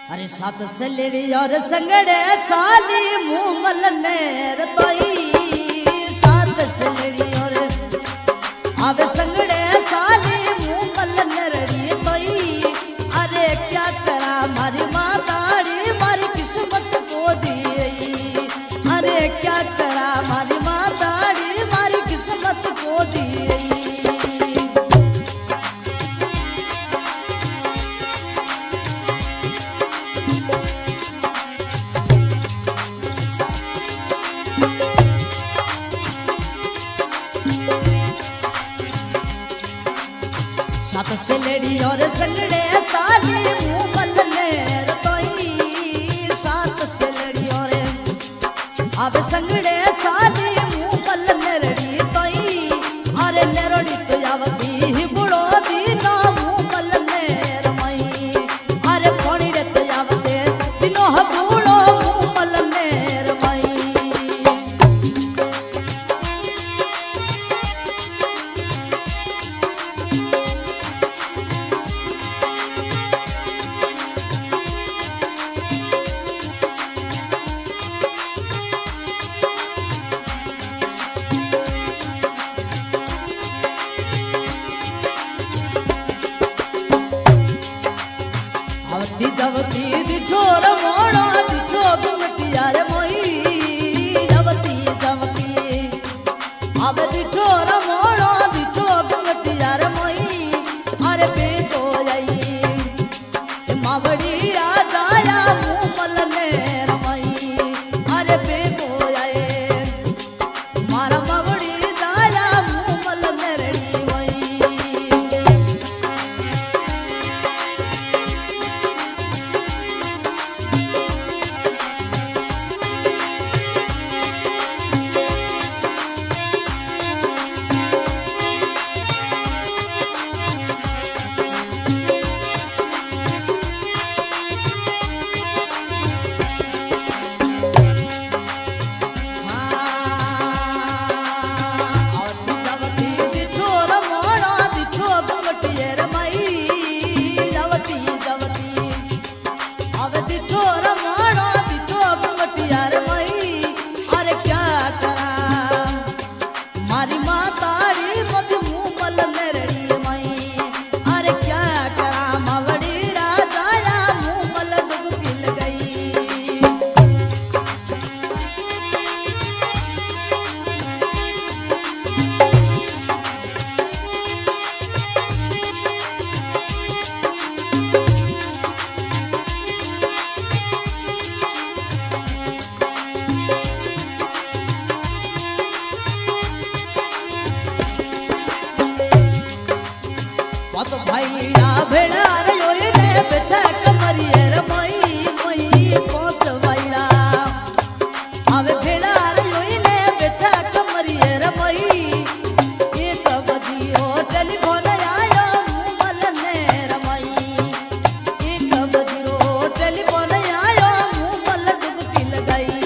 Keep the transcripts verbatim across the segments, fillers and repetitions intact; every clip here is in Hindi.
अरे सात सलेड़ी और संगड़े साली मुँह मलने रतोई सात सलेड़ी और आवे संगड़े साली मुँह मलने रड़ी तोई। अरे क्या करा मारी माताड़ी मारी किस्मत को दी। अरे क्या करा मारी माताड़ी मारी किस्मत को दी। सात सलेड़ी और संगड़े साली मुँह मलने रतोई सात सलेड़ी और आवे संगड़े साली मुँह मलने रड़ी तोई। अरे नेरोड़ी तो आवती ही बुड़ो दीनो मुँह मलने रमई। अरे फोनी रे तो आवते दिनो बुड़ो मुँह मलने रमई। आवती जवती दिठोर मोड़ो दिठो गुमटिया रे मोई। आवती जवती आवे दिठोर मोड़ो दिठो गुमटिया रे मोई। अरे बेजो आई मावड़ी आ जाया मुँह मलने रमई। अरे बेजो आए मारा मावड़ी जाया मुँह मलने रड़ी मोई। मारी माताड़ी मत मुँह मलने रड़ी मई। अरे क्या करा मावड़ी राजाया मुँह मल डुबकी लगई। मत भाईड़ा भेड़ा रे ओए ने बैठा कमरिए रे मई मई पांच भाईड़ा आवे भेड़ा रे ओए ने बैठा कमरिए रे मई। एक बजियो टेलीफोन आयो मुँह मलने रे मई। एक बजियो टेलीफोन आयो मुँह मल डुबकी लगाई।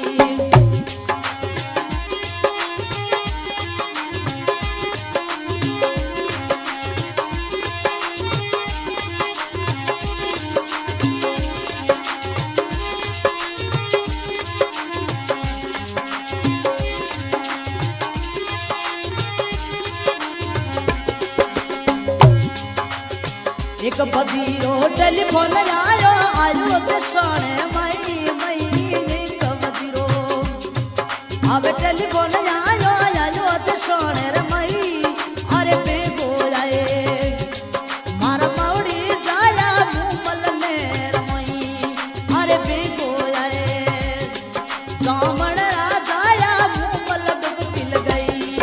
एक बदिरो टेलीफोन आयो आयो ते सोने मई मई। एक बदिरो आवे टेलीफोन आयो आयो ते सोने रे मई। अरे बेगो आए मारा मावड़ी जाया मुँह मलने रे मई। अरे बेगो आए दामन आ जाया मुँह मल डुबकी लगई।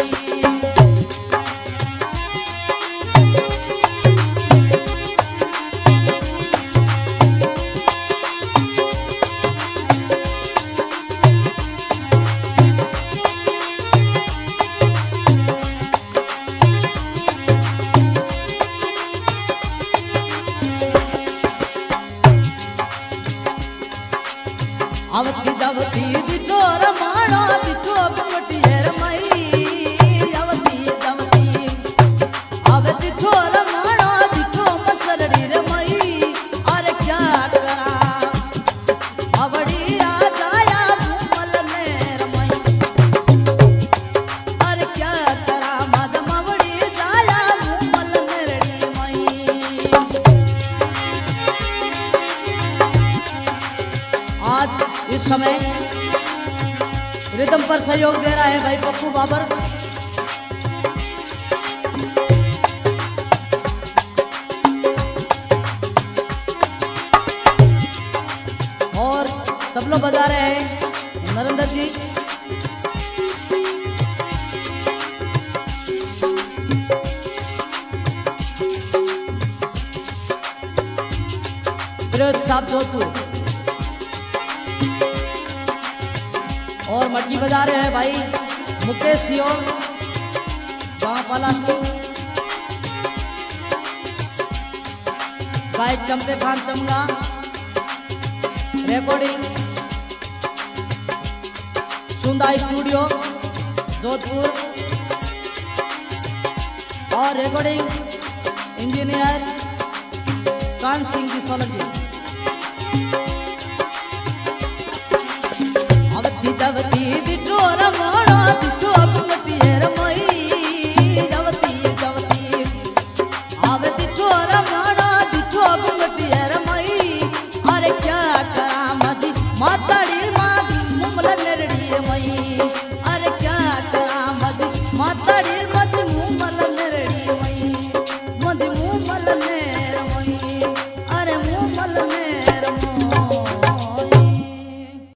आवती जावती दिठोर माणो दिठो गुमटिए रे मई। आवती जावती आवे दिठोर माणो दिठो मसरड़ी रे मई। अरे क्या करा इस समय रिदम पर सहयोग दे रहा है भाई पप्पू बाबर। और तबला बजा रहे हैं नरेंद्र जी। विरोध साहब जोधपुर और मटकी बजा रहे हैं भाई मुकेश सियोर गांव पलासपुर। गायक चंपे खान चमगा रिकॉर्डिंग सुंदा स्टूडियो जोधपुर और रिकॉर्डिंग इंजीनियर कान सिंह जी सोलंकी। अब दीदी दीदी डोर मोड़ो दिखो